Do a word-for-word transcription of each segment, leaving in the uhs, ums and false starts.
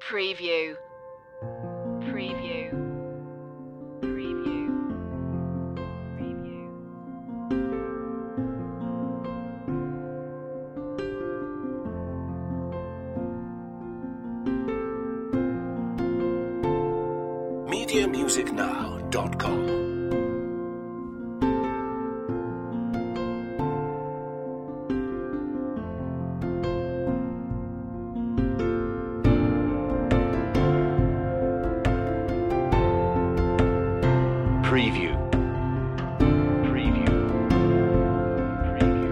Preview. Preview. Preview. Preview. media music now dot com. Preview. Preview. Preview.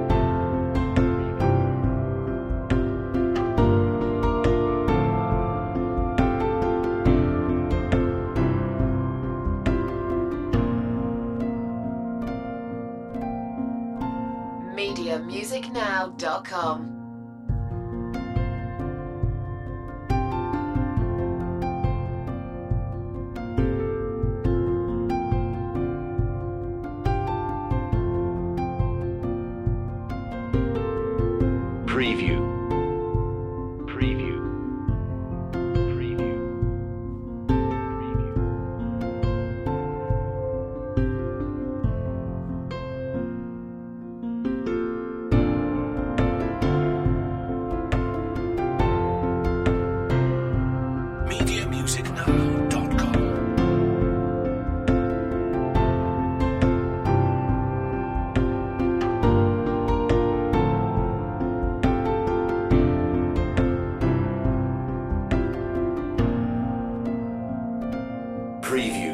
media music now dot com. Preview. Preview. Preview. Preview. media music now dot com. Preview.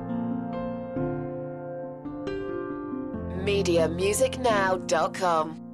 media music now dot com.